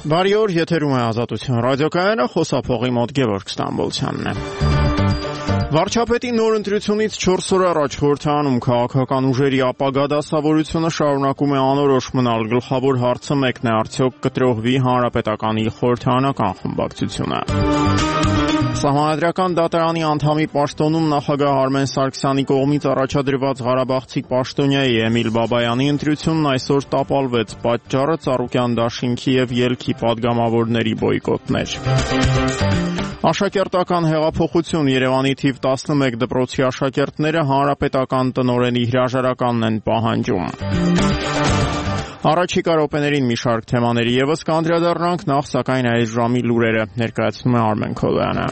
Բարի օր, եթերում է Ազատություն ռադիոկայանը, խոսափողի մոտ Գևորգ Ստամբոլցյանն է։ Վարչապետի նոր ընտրությունից 4 օր առաջ խորհրդարանում քաղաքական ուժերի ապագա դասավորությունը շարունակում է անորոշ մնալ։ Գլխավոր հարցը մեկն է, արդյոք կտրողվի Հանրապետականի խորհրդարանական խմբակցությունը։ Սահմանադրական դատարանի անդամի պաշտոնում նախագահ Արմեն Սարգսյանի կողմից առաջադրված Ղարաբաղցի պաշտոնյայի Էմիլ Բաբայանի ընտրությունն այսօր տապալվեց, պատճառը Ծառուկյան դաշինքի եւ ելքի падգամավորների բոյկոտն էր։ Աշակերտական հեղափոխություն Երևանի թիվ 11 դպրոցի աշակերտները հանրապետական տնօրենի հրաժարականն են պահանջում։ Առաջիկա րոպեներին մի շարք թեմաների եւս կանդրադառնանք, նախ սակայն այս ժամի լուրերը ներկայացնում է Արմեն Քոլոյանը։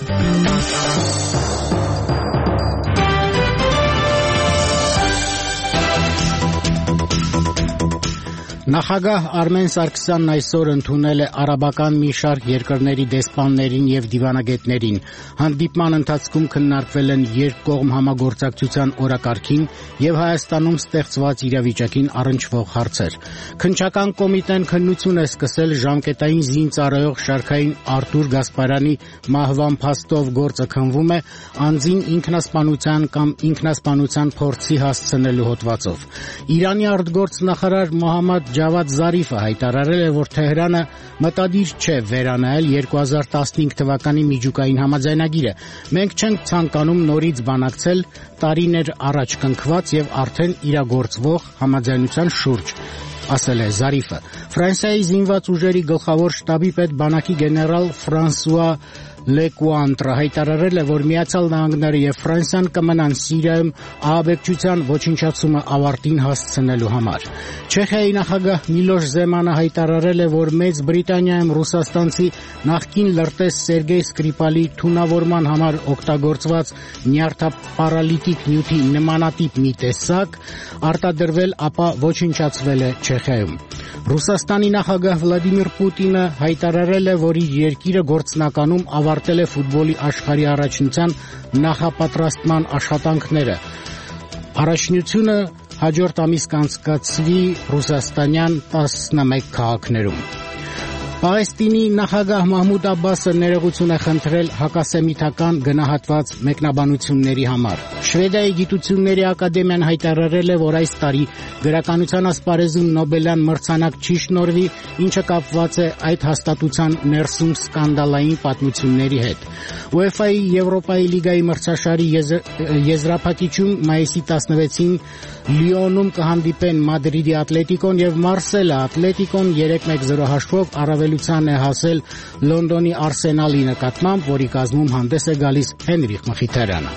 Նախագահ Արմեն Սարգսյանն այսօր ընդունել է արաբական մի շարք երկրների դեսպաններին եւ դիվանագետներին։ Հանդիպման ընթացքում քննարկվել են երկկողմ համագործակցության օրակարգին եւ Հայաստանում ստեղծված իրավիճակին առնչվող հարցեր։ Քննչական կոմիտեն քննություն է սկսել ժամկետային զինծառայող շարքային Արտուր Գասպարյանի մահվան փաստով գործը քննվում է անձին ինքնասպանության կամ ինքնասպանության փորձի հասցնելու հոդվածով։ Իրանի արտգործնախարար Մոհամմադ Ջավադ Զարիֆը հայտարարել է, որ Թեհրանը մտադիր չէ վերանայել 2015 թվականի միջուկային համաձայնագիրը։ Մենք չենք ցանկանում նորից բանակցել տարիներ առաջ կնքված եւ արդեն իրագործվող համաձայնության շուրջ, ասել է Զարիֆը։ Ֆրանսիայի զինված ուժերի գլխավոր շտաբի պետ բանակի գեներալ Ֆրանսուଆ Լեկուանտրը հայտարարել է, որ Միացյալ Նահանգները եւ Ֆրանսիան կմնան Սիրիայում ահաբեկչության ոչնչացումը ավարտին հասցնելու համար։ Չեխիայի նախագահ Միլոշ Զեմանը հայտարարել է, որ Մեծ Բրիտանիայում ռուսաստանցի նախկին լրտես Սերգեյ Սկրիպալի թունավորման համար օգտագործված նյարդապարալիտիկ նյութի նմանատիպ մի տեսակ արտադրվել, ապա ոչնչացվել է Չեխիայում։ Ռուսաստանի նախագահ Վլադիմիր Պուտինը հայտարարել է, որ իր երկիրը գործնականում ավարտել է ֆուտբոլի աշխարհի առաջնության նախապատրաստման աշխատանքները։ Առաջնությունը հաջորդ ամիս կանցկացվի ռուսաստանյան 11 քաղաքներում։ Պաղեստինի նախագահ Մահմուդ Աբբասը ներողություն է խնդրել հակասեմիթական գնահատված մեկնաբանությունների համար։ Շվեդիայի գիտությունների ակադեմիան հայտարարել է, որ այս տարի գրականության ասպարեզում Նոբելյան մրցանակ չի շնորհվի, ինչը կապված է այդ հաստատության ներսում սկանդալային պատմությունների հետ։ UEFA-ի Եվրոպայի լիգայի մրցաշարի եզրափակիչում մայիսի 16-ին Լիոնում կհանդիպեն Մադրիդի Ատլետիկոն եւ Մարսելը։ Ատլետիկոն 3-1-0 հաշվով առավելության է հասել Լոնդոնի Արսենալի նկատմամբ, որի կազմում հանդես է գալիս Հենրիխ Մխիթարյանը։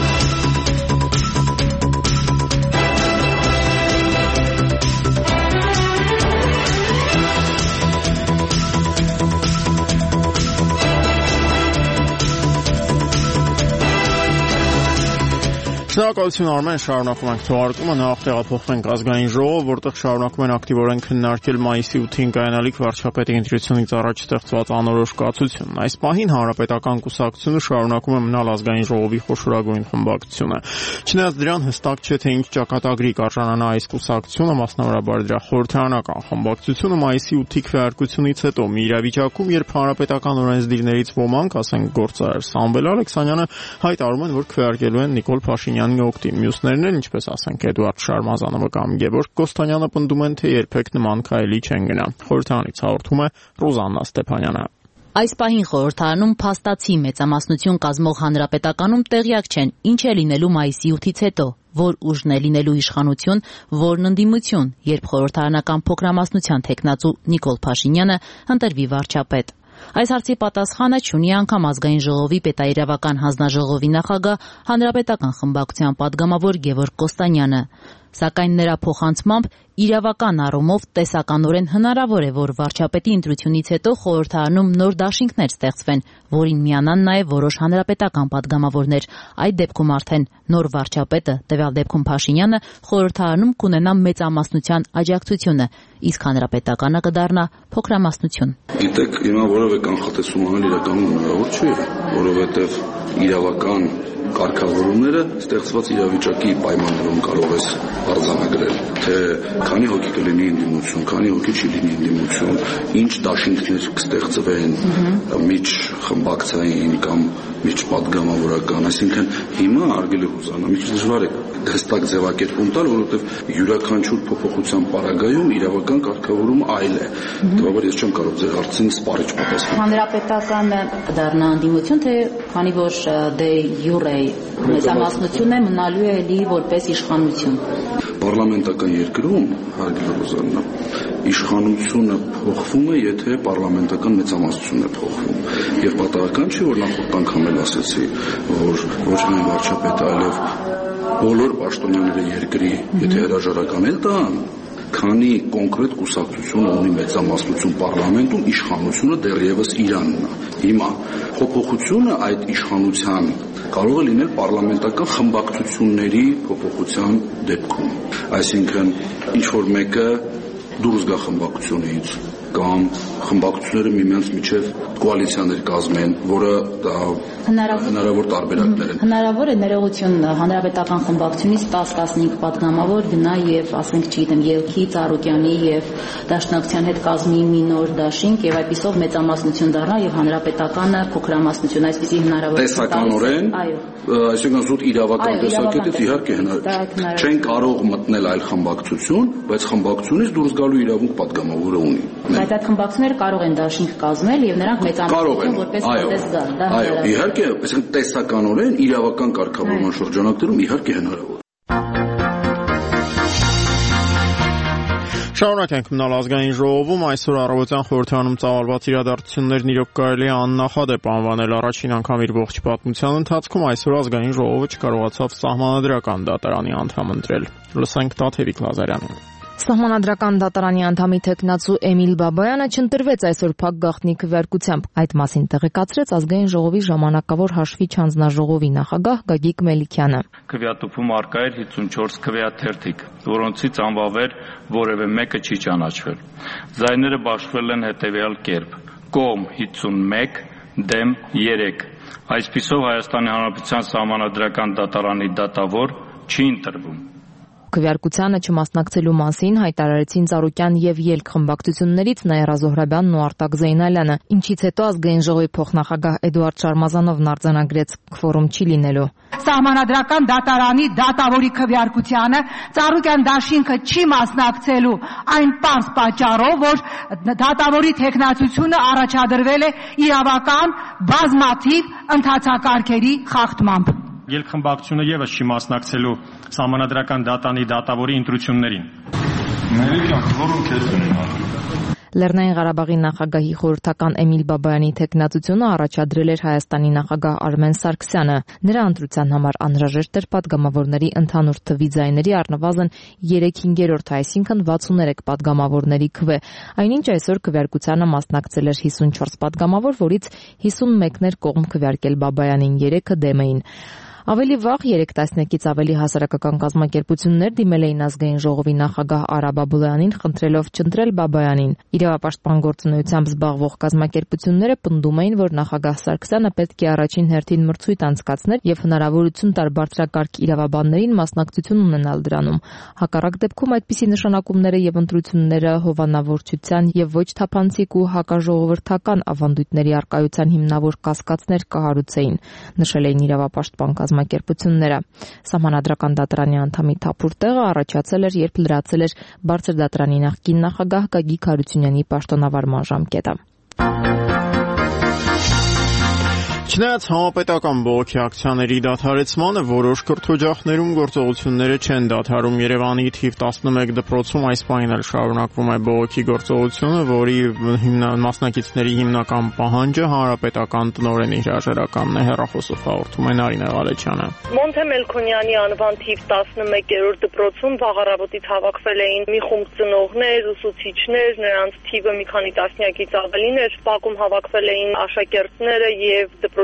Շնորհակալություն Արմեն, շարունակում ենք թողարկումը, նախ տեղափոխվենք Ազգային ժողով, որտեղ շարունակում են ակտիվորեն քննարկել մայիսի 8-ին կայանալիք վարչապետի ընտրությունից առաջ ստեղծված անորոշ կացությունն։ Այս պահին Հանրապետական կուսակցությունը շարունակում է մնալ Ազգային ժողովի խոշորագույն խմբակցությունը։ Չնայած դրան հստակ չէ, թե ինչ ճակատագրի կարժանանա այս կուսակցությունը, մասնավորաբար դրա խորհրդարանական խմբակցությունը մայիսի 8-ի քվեարկությունից հետո մի իրավիճակում, երբ հանրապետական օրենսդիրներից ոմանք, ասենք գործարար Սամվել Ալեքսանյանը, հայտարարում են, որ քվեարկելու են Նիկոլ Փաշինյանի օգտին։ Մյուսներն էլ, ինչպես ասենք Էդուարդ Շարմազանովը կամ Գևորգ Կոստանյանը, պնդում են, թե երբեք նման քայլի չեն գնա։ Խորհրդարանից հաղորդում է Ռոզաննա Ստեփանյանը։ Այս պահին խորհրդարանում փաստացի մեծամասնություն կազմող Հանրապետականում տեղյակ չեն, ինչ է լինելու մայիսի 8-ից հետո, որ ուժն է լինելու իշխանություն, որն ընդդիմություն, երբ խորհրդարանական փոքրամասնության թեկնածու Նիկոլ Փաշինյանը ընտրվի վարչապետ։ Այս հարցի պատասխանը չունի անգամ Ազգային ժողովի պետաիրավական հանձնաժողովի նախագահ Հանրապետական խմբակցության падգամավոր Գևորգ Կոստանյանը, սակայն նրա փոխանցմամբ իրավական առումով տեսականորեն հնարավոր է, որ վարչապետի ընտրությունից հետո խորհրդարանում նոր դաշինքներ ստեղծվեն, որին միանան նաև որոշ հանրապետական падգամավորներ։ Այդ դեպքում արդեն նոր վարչապետը, տվյալ դեպքում Փաշինյանը, խորհրդարանում կունենա մեծամասնության աջակցությունը, իսկ հանրապետականը կդառնա փոքրամասնություն։ Գիտեք, հիմա որևէ կանխատեսում անել իրականում հնարավոր չէ, որովհետև իրավական կարգավորումները ստեղծված իրավիճակի պայմաններում կարող ես արձանագրել, թե քանի հոգի կլինի ընդդիմություն, քանի հոգի չի լինի ընդդիմություն, ինչ դաշինքներ կստեղծվեն, միջխմբակցային կամ միջպատգամավորական, այսինքն հիմա արգելի Հուսանա, մի քիչ դժվար է հստակ ձևակերպում տալ, որովհետև յուրաքանչյուր փոփոխության պարագայում իրավական կարգավորումը այլ է։ Դեպաբար ես չեմ կարող ձեր հարցին սպառիչ պատասխանել։ Հանրապետականը դառնա ընդդիմություն, թե քանի որ դե յուրե մեծամասնություն է մնալու է էլի որպես իշխանություն։ Պարլամենտական երկրում, հարգելի Ռոզաննա, իշխանությունը փոխվում է, եթե պարլամենտական մեծամասնությունն է փոխվում։ Եվ պատահական չի, որ նախորդ անգամ էլ ասեցի, որ ոչ միայն վարչապետը, այլև բոլոր պաշտոնյաները երկրի, եթե հրաժարական էլ տան, քանի կոնկրետ կուսակցություն ունի մեծամասնություն պարլամենտում, իշխանությունը դեռևս Իրանն է։ Հիմա փոփոխությունը այդ իշխանության կարող է լինել պարլամենտական խմբակցությունների փոփոխության դեպքում։ Այսինքն ինչ որ մեկը դուրս գա խմբակցությունից կամ խմբակցությունները միմյանց միջև կոալիցիաներ կազմեն, որը հնարավոր տարբերակներ են։ Հնարավոր է ներողություն հանրապետական խմբակցությունից 10-15 պատգամավոր գնա եւ ասենք չգիտեմ Ելքի, Ծառուկյանի եւ Դաշնակցության հետ կազմի մի նոր դաշինք եւ այդպիսով մեծամասնություն դառնա եւ հանրապետականը փոքրամասնություն, այսպիսի հնարավորություն տեսականորեն, այսինքն զուտ իրավական տեսակետից իհարկե չեն կարող մտնել այլ խմբակցություն, բայց խմբակցությունից դուրս գալու իրավունք պատգամավորը ունի։ Բայց այդ խմբակցությունները կարող են դաշինք կազմել եւ նրանք մեծամասնություն որպես հանդես գալ, դա այո, իհարկե, այսինքն տեսականորեն իրավական կարգավորման շրջանակներում իհարկե հնարավոր։ Շարունակենք մնալ ազգային ժողովում, այսօր առավոտյան խորհրդարանում ծավալված իրադարձություններն իրոք կարելի է աննախադեպ անվանել առաջին անգամ իր ողջ պատմության ընթացքում այսօր ազգային ժողովը չկարողացավ սահմանադրական դատարանի անդամ ընտրել։ Լսենք Տաթևիկ Լազարյանին։ Սահմանադրական դատարանի անդամի թեկնածու Էմիլ Բաբայանը չընտրվեց այսօր փակ գաղտնի քվեարկությամբ։ Այդ մասին տեղեկացրեց ազգային ժողովի ժամանակավոր հաշվի չանձնաժողովի նախագահ Գագիկ Մելիքյանը։ Քվեատուփում արկա էր 54 քվեաթերթիկ, որոնցից անվավեր որևէ մեկը չի ճանաչվել։ Ձայները բաշխվել են հետևյալ կերպ. կողմ 51, դեմ 3։ Այսպիսով Հայաստանի Հանրապետության Սահմանադրական դատարանի դատավոր չի ընտրվում։ Քվեարկությանը չմասնակցելու մասին հայտարարեցին Ծառուկյան եւ Ելք խմբակցություններից Նաիրա Զոհրաբյանն ու Արտակ Զեյնալյանը, ինչից հետո ազգային ժողովի փոխնախագահ Էդուարդ Շարմազանովն արձանագրեց քվորում չի լինելու։ Սահմանադրական դատարանի դատավորի քվեարկությանը Ծառուկյան դաշինքը չի մասնակցելու այն պարզ պատճառով, որ դատավորի թեկնածությունը առաջադրվել է իրավական բազմաթիվ ընթացակարգերի խախտմամբ։ Ելք խմբակցությունը եւս չի մասնակցելու սահմանադրական դատարանի դատավորի ընտրություններին։ Լեռնային Ղարաբաղի նախագահի խորհրդական Էմիլ Բաբայանի թեկնածությունը առաջադրել էր Հայաստանի նախագահ Արմեն Սարգսյանը։ Նրա ընտրության համար անհրաժեշտ էր պատգամավորների ընդհանուր թվի ձայների առնվազն 3/5, այսինքն 63 պատգամավորների քվե։ Այնինչ այսօր քվեարկությանը մասնակցել էր 54 պատգամավոր, որից 51-ն էր կողմ քվեարկել Բաբայանին, 3-ը դեմ էին։ Ավելի վաղ 3 տասնյակից ավելի հասարակական կազմակերպություններ դիմել էին ազգային ժողովի նախագահ Արա Բաբուլյանին, խնդրելով չընտրել Բաբայանին։ Իրավապաշտպան գործունեությամբ զբաղվող կազմակերպությունները պնդում էին, որ նախագահ Սարգսյանը պետք է առաջին հերթին մրցույթ անցկացներ եւ հնարավորություն տար բարձրակարգ իրավաբաններին մասնակցություն ունենալ դրանում։ Հակառակ դեպքում այդպիսի նշանակումները եւ ընտրությունները հովանավորչության եւ ոչ թափանցիկ ու հակաժողովրդական ավանդույթների առկայության հիմնավոր կասկածներ կհարուցեին, նշել էին իրավապաշտպան կազմակերպությունները։ Սահմանադրական դատարանի անդամի թափուր տեղը առաջացել էր, երբ լրացել էր բարձր դատարանի նախկին նախագահ Գագիկ Հարությունյանի պաշտոնավարման ժամկետը։ Չնայած համապետական բողոքի ակցիաների դադարեցմանը որոշ կրթօջախներում գործողությունները չեն դադարում։ Երևանի թիվ 11 դպրոցում այս պահին էլ շարունակվում է բողոքի գործողությունը, որի մասնակիցների հիմնական պահանջը հանրապետական տնօրենի հրաժարականն է, հեռախոսով հաղորդում է Նարինե Ղալեչյանը։ Մոնթե Մելքոնյանի անվան թիվ 11-րդ դպրոցում վաղ առավոտից հավաքվել էին մի խումբ ծնողներ, ուսուցիչներ, նրանց թիվը մի քանի տասնյակից ավելին էր։ Բակում հավաքվել էին աշակերտները եւ դպրոցի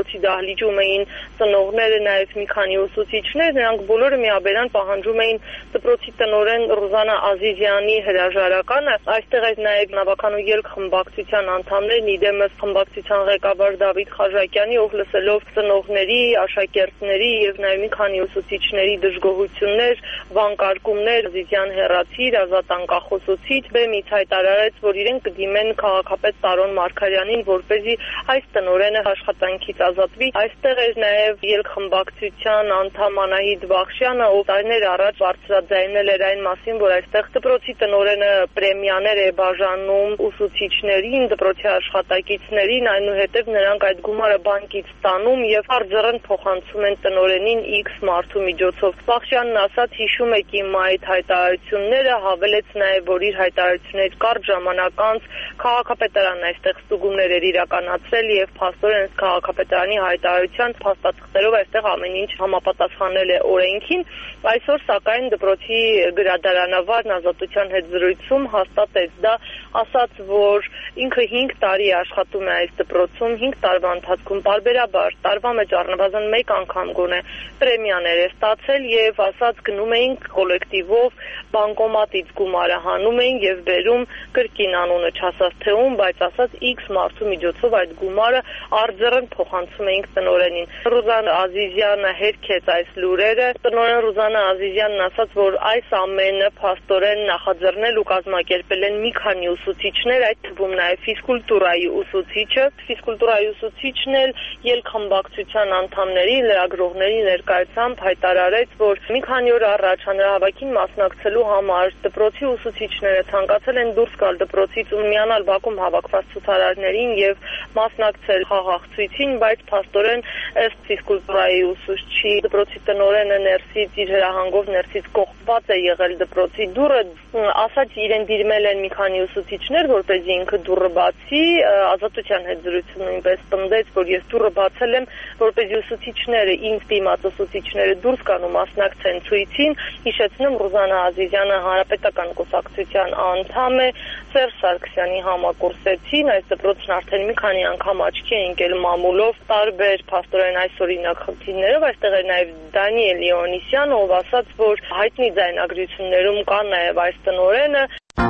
դպրոցի դահլիճում էին ծնողները, նաև մի քանի ուսուցիչներ, նրանք բոլորը միաբերան պահանջում էին դպրոցի տնօրեն Ռուզանա Ազիզյանի հրաժարականը։ Այստեղ էր նաև նավականու ելք խմբակցության անդամներն, իդեմս խմբակցության ղեկավար Դավիթ Խաժակյանի, ով լսելով ծնողների, աշակերտների եւ նաև մի քանի ուսուցիչների դժգոհություններ, վանկարկումներ, Ազիզյան հեռացիր, ազատ անկախոսուցիչ, բեմից հայտարարեց, որ իրեն կդիմեն քաղաքապետ Տարոն Մարգարյանին, որպեսզի այս տնօրենը աշխատանքից ազատվի։ Այստեղ էր նաև ելք խմբակցության անդամ Անահիտ Բախշյանը, ով տարիներ առաջ բարձրաձայնել էր այն մասին, որ այստեղ դպրոցի տնօրենը պրեմիաներ է բաժանում ուսուցիչներին, դպրոցի աշխատակիցներին, այնուհետև նրանք այդ գումարը բանկից ստանում եւ արձրն փոխանցում են տնօրենին X մարդու միջոցով։ Բախշյանն ասաց, հիշում եք իմ այդ հայտարարությունները, հավելեց նաև, որ իր հայտարարությունների կարճ ժամանակ անց քաղաքապետարանն այստեղ ստուգումներ էր իրականացրել եւ փաստորեն քաղաքապետարանի հայտարարության փաստաթղթերով այստեղ ամեն ինչ համապատասխանել է օրենքին։ Այսօր սակայն դպրոցի գրադարանավարն Ազատության հետ զրույցում հաստատեց դա, ասաց, որ ինքը 5 տարի աշխատում է այս դպրոցում, 5 տարվա ընթացքում պարբերաբար տարվա մեջ առնվազն մեկ անգամ գոնե պրեմիաներ է ստացել եւ ասաց գնում էինք կոլեկտիվով բանկոմատից գումարը հանում էին եւ բերում կրկին անունը չասած թե ում, բայց ասաց X մարդու միջոցով այդ գումարը արձրն փոխանցում էինք տնօրենին։ Ռուզանա Ազիզյանը հերքեց այս լուրերը։ Տնօրեն Ռուզանա Ազիզյանն ասաց, որ այս ամենը փաստորեն նախաձեռնել ու կազմակերպել են մի քանի ուսուցիչներ, այդ թվում նաև ֆիզկուլտուրայի ուսուցիչը, ֆիզկուլտուրայի ուսուցիչն էլ ելք խմբակցության անդամների, լրագրողների ներկայությամբ հայտարարեց, որ մի քանի օր առաջ հանրահավաքին մասնակցելու համար դպրոցի ուսուցիչները ցանկացել են դուրս գալ դպրոցից ու միանալ Բաքում հավաքված ցուցարարներին եւ մասնակցել խաղաղ ցույցին, բայց փաստորեն ըստ ֆիզկուլտուրայի ուսուցչի դպրոցի տնօրենը ներսից իր հրահանգով ներսից կողպված է եղել դպրոցի դուռը, ասաց իրեն դիրմել են մի քանի ուսուցիչներ, որպեսզի ինքը դուռը բացի, Ազատության հետ զրույցում նույնպես պնդեց, որ ես դուռը բացել եմ, որպեսզի ուսուցիչները, ինձ դիմաց ուսուցիչները դուրս գան ու մասնակցեն ցույցին։ Հիշեցնում, Ռուզանա Ազիզյանը հանրապետական կուսակցության անդամ է, Սերժ Սարգսյանի համակուրսեցին, այս դպրոցն արդեն մի քանի անգամ աչքի է ընկել մամուլով, տարբեր փաստորեն այսօրինակ խնդիրներով, այստեղ է նաև Դանիել Լեոնիսյանը, ով ասաց, որ հայտնի ձայնագրություններում կա նաև այս տնօրենը։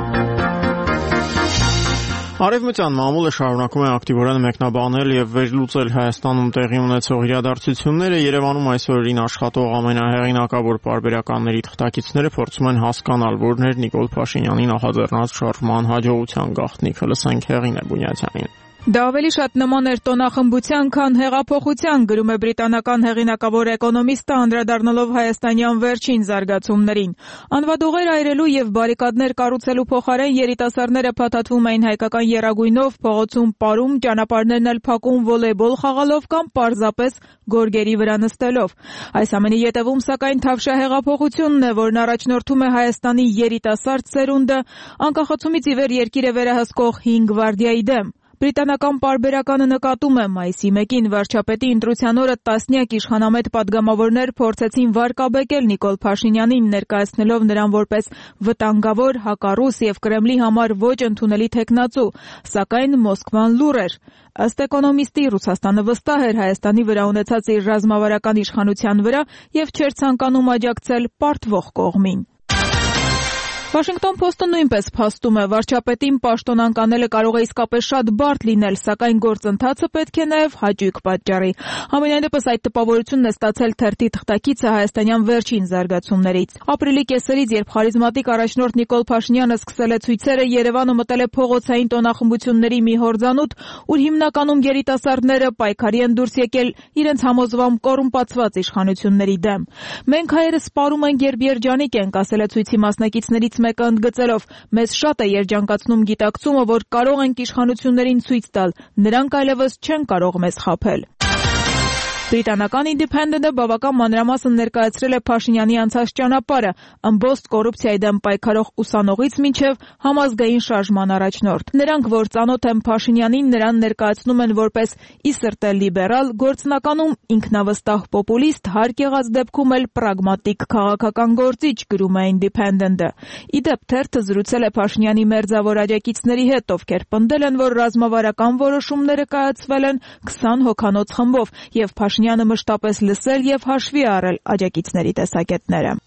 Արևմտյան մամուլը շարունակում է ակտիվորեն մեկնաբանել եւ վերլուծել Հայաստանում տեղի ունեցող իրադարձությունները։ Երևանում այս օրերին աշխատող ամենահեղինակավոր պարբերականների թղթակիցները փորձում են հասկանալ, որն էր Նիկոլ Փաշինյանի նախաձեռնած շարժման հաջողության գաղտնիքը։ Լսենք Հեղինե Բունյացյանին։ Դա ավելի շատ նման էր տոնախմբության, քան հեղափոխության, գրում է բրիտանական հեղինակավոր էկոնոմիստը, անդրադառնալով հայաստանյան վերջին զարգացումներին։ Անվադուղեր այրելու եւ բարիկադներ կառուցելու փոխարեն երիտասարդները փաթաթվում էին հայկական եռագույնով, փողոցում պարում, ճանապարհներն էլ փակում վոլեյբոլ խաղալով կամ պարզապես գորգերի վրա նստելով։ Այս ամենի ետևում սակայն թավշյա հեղափոխությունն է, որն առաջնորդում է Հայաստանի երիտասարդ սերունդը, անկախացումից ի վեր երկիրը վերահսկող 5 գվարդիայի դեմ։ Բրիտանական պարբերականը նկատում է մայիսի 1-ին վարչապետի ընտրության օրը տասնյակ իշխանամետ պատգամավորներ փորձեցին վարկաբեկել Նիկոլ Փաշինյանին, ներկայացնելով նրան որպես վտանգավոր, հակառուս եւ Կրեմլի համար ոչ ընդունելի թեկնածու, սակայն Մոսկվան լուռ էր։ Ըստ էկոնոմիստի, Ռուսաստանը վստահ էր Հայաստանի վրա ունեցած իր ռազմավարական իշխանության վրա եւ չէր ցանկանում աջակցել պարտվող կողմին։ Washington Post-ը նույնպես փաստում է, վարչապետին պաշտոնանկ անելը կարող է իսկապես շատ բարդ լինել, սակայն գործընթացը պետք է նաև հաճույք պատճառի։ Համենայնդեպս այդ տպավորությունն է ստացել թերթի թղթակիցը հայաստանյան վերջին զարգացումներից։ Ապրիլի կեսերից, երբ խարիզմատիկ առաջնորդ Նիկոլ Փաշինյանը սկսել է ցույցերը, Երևանը մտել է փողոցային տոնախմբությունների մի հորձանուտ, ուր հիմնականում երիտասարդները պայքարի են դուրս եկել իրենց համոզվամբ կոռումպացված իշխանությունների դեմ։ Մենք հայերս սպառում ենք, երբ երջանիկ ենք, ասել է ցույցի մասնակիցներից մեկը ընդգծելով. մեզ շատ է երջանկացնում գիտակցումը, որ կարող ենք իշխանություններին ցույց տալ, նրանք այլևս չեն կարող մեզ խաբել։ Բրիտանական Independent-ը բավական մանրամասն ներկայացրել է Փաշինյանի անցած ճանապարհը՝ ըմբոստ կոռուպցիայի դեմ պայքարող ուսանողից մինչև համազգային շարժման առաջնորդ։ Նրանք, որ ծանոթ են Փաշինյանին, նրան ներկայացնում են որպես ի սրտե լիբերալ, գործնականում ինքնավստահ պոպուլիստ, հարկ եղած դեպքում էլ պրագմատիկ քաղաքական գործիչ, գրում է Independent-ը։ Ի դեպ, թերթը զրուցել է Փաշինյանի մերձավոր աջակիցների հետ, ովքեր պնդել են, որ ռազմավարական որոշումները կայացվել են 20 հոգանոց խմբով, եւ Փաշինյանը մշտապես լսել եւ հաշվի առել աջակիցների տեսակետները։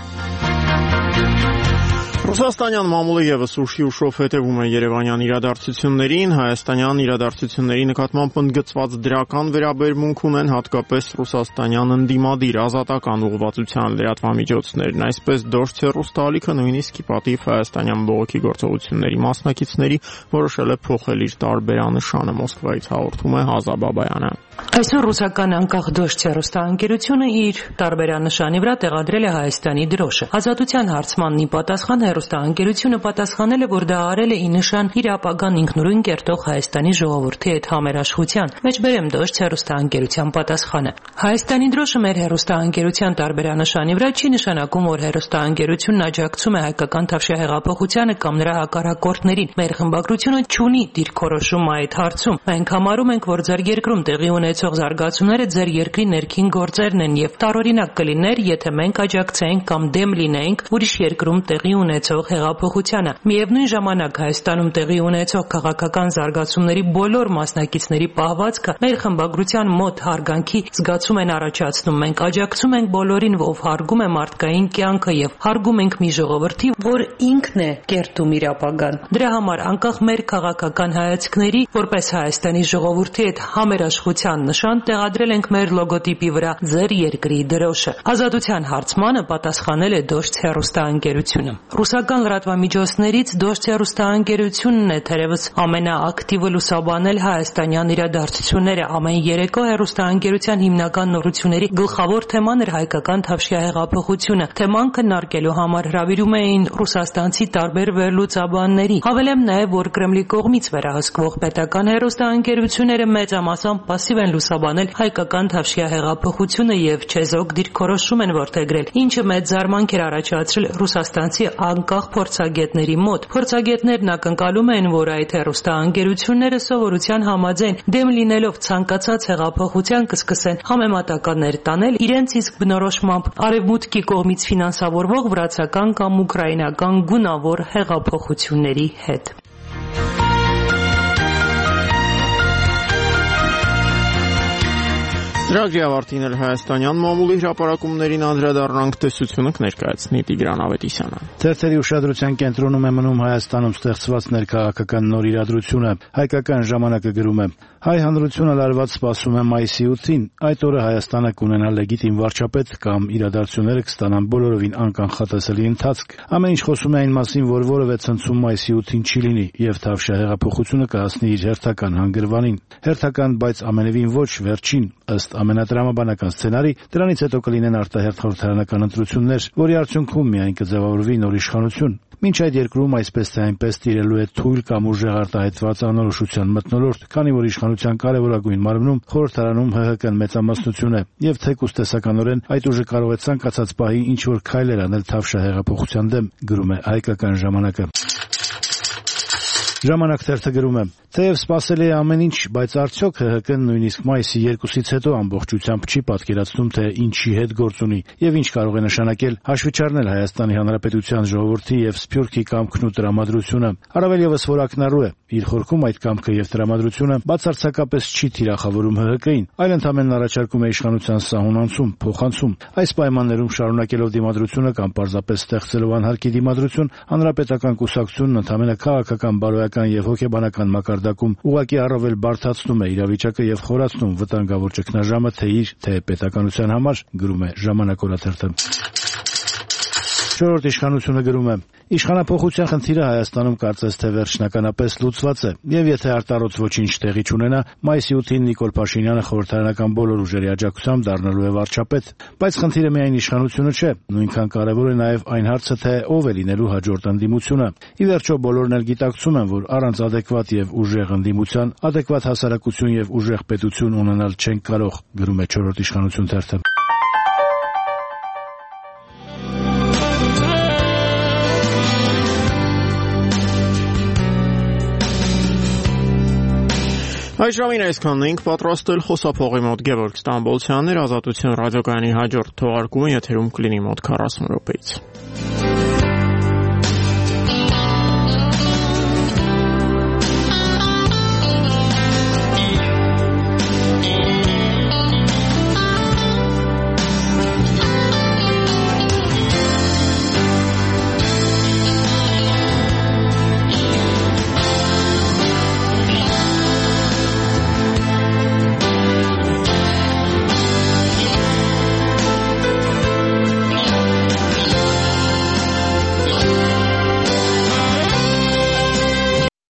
Ռուսաստանյան մամուլը եւս ուշի ուշով հետևում է երևանյան իրադարձություններին, հայաստանյան իրադարձությունների նկատմամբ ընդգծված դրական վերաբերմունք ունեն հատկապես ռուսաստանյան ընդդիմադիր ազատական ուղղվածության լրատվամիջոցներն, այսպես Դոժց հեռուստաալիքը նույնիսկ ի պատիվ հայաստանյան բողոքի գործողությունների մասնակիցների որոշել է փոխել իր տարբերանշանը, Մոսկվայից հաղորդում է Հազա Բաբայանը։ Այսօր ռուսական անկախ Դոժց հեռուստաընկերությունը իր տարբերանշանի վրա տեղադրել է Հայաստանի դրոշը։ Ազատության հարցմանն ի պատասխան հեռուստաընկերությունը պատասխանել է, որ դա արել է ի նշան իր ապագան ինքնուրույն կերտող Հայաստանի ժողովրդի հետ համերաշխության։ Մեջբերեմ Դոժց հեռուստաընկերության պատասխանը։ Հայաստանի դրոշը մեր հեռուստաընկերության տարբերանշանի վրա չի նշանակում, որ հեռուստաընկերությունն աջակցում է հայկական Թավշյա հեղափոխությանը կամ նրա հակառակորդներին։ Մեր խմբագրությունը չունի դիրքորոշում այդ հարցում։ Մենք համարում ենք, որ ձեր երկրում տեղի ունեցող զարգացումները ձեր երկրի ներքին գործերն են եւ տարօրինակ կլիներ, եթե մենք աջակցեինք կամ դեմ լինեինք ուրիշ երկրում տեղի ունեցող հեղափոխությանը։ Միևնույն ժամանակ Հայաստանում տեղի ունեցող քաղաքական զարգացումների բոլոր մասնակիցների պահվածքը մեր խմբագրության մոտ հարգանքի զգացում են առաջացնում։ Մենք աջակցում ենք բոլորին, ով հարգում է մարդկային կյանքը եւ հարգում ենք մի ժողովրդի, որ ինքն է կերտում իր ապագան։ Դրա համար անկախ մեր քաղաքական հայացքների, որպես Հայաստանի ժողովրդի հետ համերաշխության նշան տեղադրել ենք մեր լոգոտիպի վրա ձեր երկրի դրոշը։ Ազատության հարցմանը պատասխանել է Դոժց հեռուստաընկերությունը։ Ռուսական լրատվամիջոցներից Դոժց հեռուստաընկերությունն է թերևս ամենաակտիվը լուսաբանել հայաստանյան իրադարձությունները։ Ամեն երեկո հեռուստաընկերության հիմնական նորությունների գլխավոր թեման էր հայկական Թավշյա հեղափոխությունը։ Թեման քննարկելու համար հրավիրում էին ռուսաստանցի տարբեր վերլուծաբանների։ Հավելեմ նաև, որ Կրեմլի կողմից վերահսկվող պետական հեռուստաընկերությունները մեծամասամբ պասիվ են լուսաբանել հայկական Թավշյա հեղափոխությունը եւ չեզոք դիրքորոշում են որդեգրել, ինչը մեծ զարմանք էր առաջացրել ռուսաստանցի անկախ փորձագետների մոտ։ Փորձագետներն ակնկալում են, որ այդ հեռուստաընկերությունները սովորության համաձայն դեմ լինելով ցանկացած հեղափոխության կսկսեն համեմատականներ տանել իրենց իսկ բնորոշմամբ արևմուտքի կողմից ֆինանսավորվող վրացական կամ ուկրաինական գունավոր հեղափոխությունների հետ։ Ծրագրի ավարտին էլ հայաստանյան մամուլի հրապարակումներին անդրադառնանք, տեսությունը կներկայացնի Տիգրան Ավետիսյանը։ Թերթերի ուշադրության կենտրոնում է մնում Հայաստանում ստեղծված ներքաղաքական նոր իրադրությունը։ Հայկական ժամանակը գրում է. Հայ հանրությունը լարված սպասում է մայիսի 8-ին։ Այդ օրը Հայաստանը կունենա լեգիտիմ վարչապետ կամ իրադարձությունները կստանան բոլորովին անկանխատեսելի ընթացք։ Ամեն ինչ խոսում է այն մասին, որ որևէ ցնցում մայիսի 8-ին չի լինի եւ Թավշյա հեղափոխությունը կհասնի իր հերթական հանգրվանին։ Հերթական, բայց ամենևին ոչ վերջին, ըստ ամենատրամաբանական սցենարի, դրանից հետո կլինեն արտահերթ խորհրդարանական ընտրություններ, որի արդյունքում միայն կձևավորվի նոր իշխանություն։ Մինչ այդ երկրում այսպես թե այնպես տիրելու է թույլ կամ ուժեղ արտահայտված անորոշության մթնոլորտ, քանի որ իշխանության կարևորագույն մարմնում խորհրդարանում ՀՀԿ-ն մեծամասնություն է, եւ թեկուզ տեսականորեն այդ ուժը կարող է ցանկացած պահի ինչ-որ քայլեր անել Թավշյա հեղափոխության դեմ, գրում է Հայկական ժամանակը։ Ժամանակ թերթը գրում է. Թեև սպասել է ամեն ինչ, բայց արդյոք ՀՀԿ-ն նույնիսկ մայիսի 2-ից հետո ամբողջությամբ չի պատկերացնում, թե ինչի հետ գործ ունի եւ ինչ կարող է նշանակել հաշվի չառնել Հայաստանի Հանրապետության ժողովրդի եւ Սփյուռքի կամքն ու տրամադրությունը։ Առավել եւս որ ակնառու է, իր խորքում այդ կամքը եւ տրամադրությունը բացարձակապես չի թիրախավորում ՀՀԿ-ին, այլ ընդհանրապես առաջարկում է իշխանության սահուն անցում, փոխանցում։ Այս պայմաններում շարունակելով դիմադրությունը կամ պարզապես ստեղծելով անհարկի դիմադրություն, հանրապետական կուսակցությունն ընդհանրապես քաղաքական, բարոյական եւ հոգեբանական մակարդակում ուղղակի առավել բարդացնում է իրավիճակը եւ խորացնում վտանգավոր ճգնաժամը թե իր, թե պետականության համար, գրում է Ժամանակ օրաթերթը։ Չորրորդ իշխանությունը գրում է. Իշխանափոխության խնդիրը Հայաստանում կարծես թե վերջնականապես լուծված է, եւ եթե արտարոց ոչինչ տեղի չունենա, մայիսի 8-ին Նիկոլ Փաշինյանը խորհրդարանական բոլոր ուժերի աջակցությամբ դառնալու է վարչապետ։ Բայց խնդիրը միայն իշխանությունը չէ, նույնքան կարևոր է նաեւ այն հարցը, թե ով է լինելու հաջորդ ընդդիմությունը։ Ի վերջո բոլորն էլ գիտակցում են, որ առանց adekvat եւ ուժեղ ընդդիմության, adekvat հասարակություն եւ ուժեղ պետություն ունենալ չեն կարող, գրում է Չորրորդ իշխանություն թերթը։ Այս ժամին այսքանն ենք պատրաստել խոսափողի մոտ Գևորգ Ստամբոլցյանն էր, Ազատություն ռադիոկայանի հաջորդ թողարկումը եթերում կլինի մոտ 40 րոպեից։